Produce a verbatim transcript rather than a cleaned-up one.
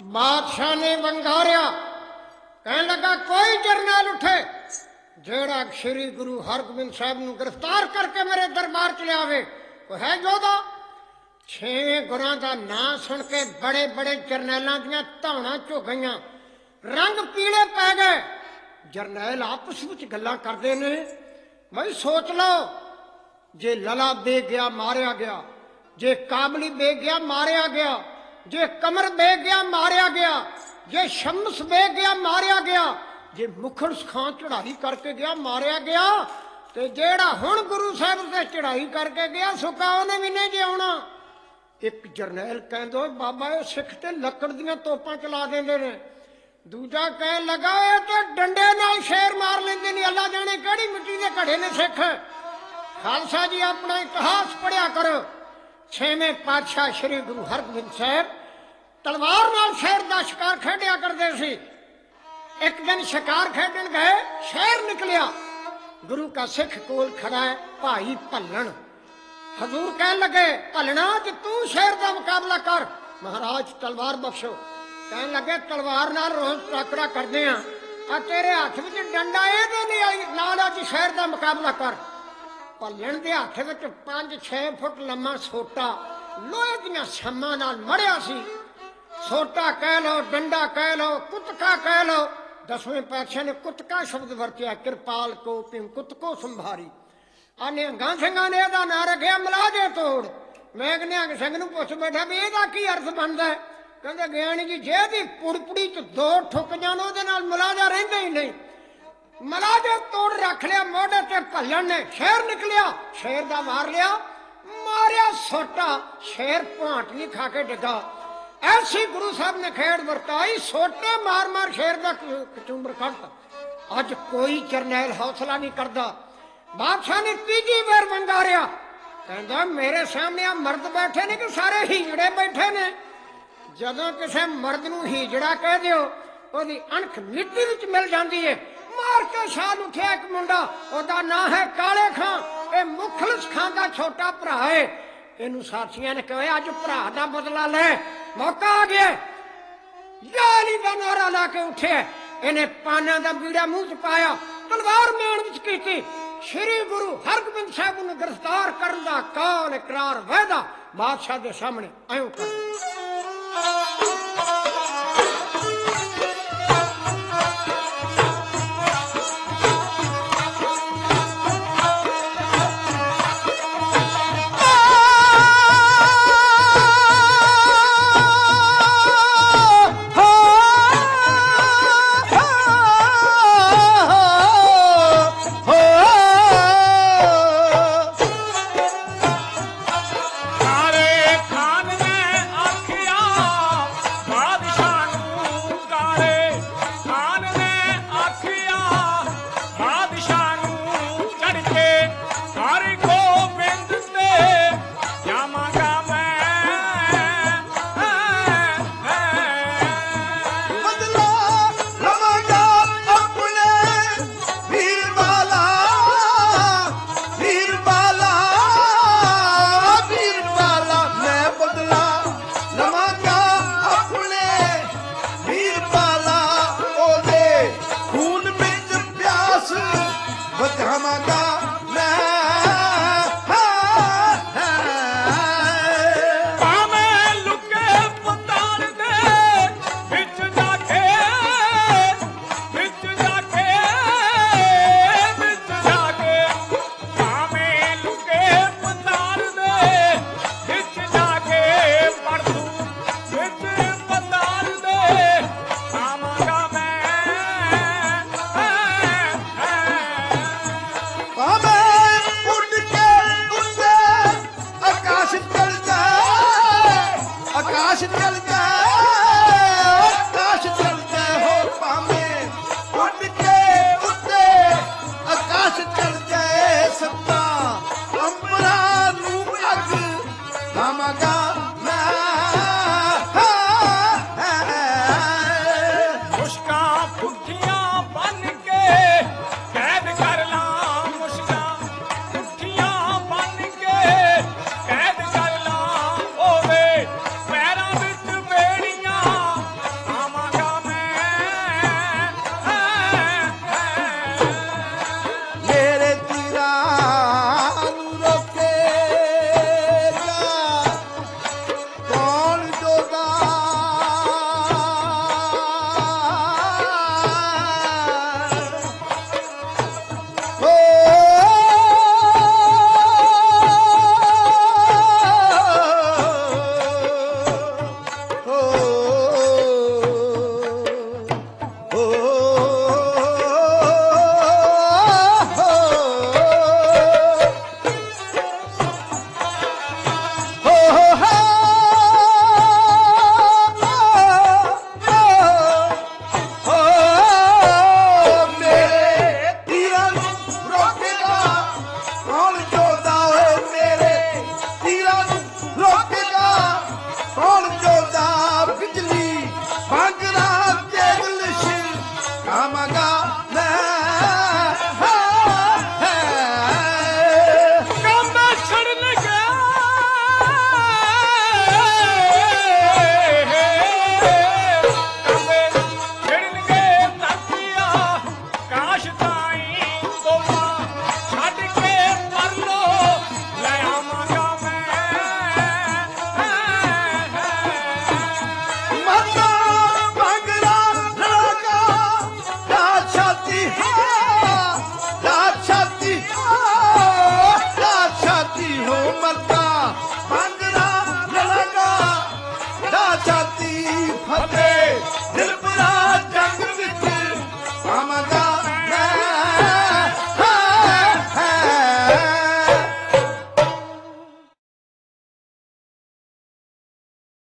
बादशाह ने वंगारिया, कहने लगा कोई जरनैल उठे जेड़ा श्री गुरु हरगोबिंद साहब नूं गिरफ्तार करके मेरे दरबार च लियावे। कोई है योधा? छेवें गुरां दा नां सुन के बड़े बड़े जरनैलों दियां धावणां झुक गईयां, रंग पीले पै गए। जरनैल आपस विच गल्लां करदे ने, बई सोच लो, जे लला बेग गया मारिया गया, जे काबली बेग गया मारिया गया, जे कमर बेग गया मारिया गया, जे शम्स बेग गया मारिया गया, जे मुखड़स खां चढ़ाई करके गया मारिया गया, ते जेड़ा हुण गुरु साहब से चढ़ाई करके गया सुका उन्हें भी नहीं जे आउणा। एक जरनैल कहंदे बाबा ये सिख ते लकड़ दियां तोपां चला देंदे ने। दूजा कह लगा ये तो डंडे नाल शेर मार लेंदे ने, अल्लाह जाने किहड़ी मिट्टी दे घड़े ने सिख। खालसा जी अपना इतिहास पढ़िया करो। छेवें पातशाह श्री गुरु हरगोबिंद साहब तलवार नाल शेर दा शिकार खेडिया करदे सी। एक दिन शिकार खेडन गए, शेर निकलिया। गुरु का सिख कोल खड़ा है भाई भल्लन। हजूर कह लगे भलना कि तू शेर का मुकाबला कर। महाराज तलवार बख्शो। कह लगे तलवार नाल रोज टाकरा करते हैं, तेरे हाथ में डंडा ये नाल अज शेर का मुकाबला कर। भलन के हाथ में पांच छे फुट लम्मा सोटा लोहे दियां छम्मां नाल मड़िया सी। सोटा कह लो, डंडा कह लो, कुतका कह लो। दसवें पातशाह ने कुतका शब्द वरतिया, कृपाल को पिम कुतको संभारी। आने निहंग सिंह ने यदा ना रखिया मलाजे तोड़। मैं निहंग सिंह नूं पुछ बैठा भी यदा की अर्थ बनता है? कहते ज्ञानी जी जे दी पुड़पुड़ी च दो ठुक जाण उहदे नाल मलाजा रहिंदा ही नहीं। मलाजे तोड़ रख लिया मोढे ते भलन ने, शेर निकलिया, शेर दा मार लिया, मारिया सोटा, शेर भांटनी खा के डिगा। ऐसी गुरु साहब ने खेड़ वरताई, सोटे मार मार शेर दा कचूंबर कढ़ता। अज कोई जरनैल हौसला नहीं करता। बादशाह ने तीजी बार वंगारिया, कहता मेरे सामने आ मर्द बैठे ने कि सारे हीजड़े बैठे ने। जदों किसी मर्द नूं हीजड़ा कह दिओ ओदी अणख मिट्टी विच मिल जाती है। मार के छाल उठिया एक मुंडा, ओदा नां है काले खां, ये मुखलिस खां दा छोटा भरा है। इनू साथियां ने कहा अज भरा दा बदला ले, मौका आ गया। या अली दा नारा ला के उठे, इन्हें पाना दा बीड़ा मुंह च पाया, तलवार मेण विच कीती। श्री गुरु हरगोबिंद साहब नूं गिरफ्तार करन दा काल इकरार वायदा बादशाह दे सामने आयो कर। पैरां विच बेड़ियां ਫਤਿਹ।